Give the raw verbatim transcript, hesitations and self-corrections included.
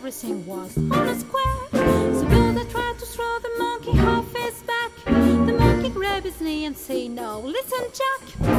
everything was on a square. So Buddha tried to throw the monkey off his back. The monkey grabbed his knee and said, "No, listen, Jack.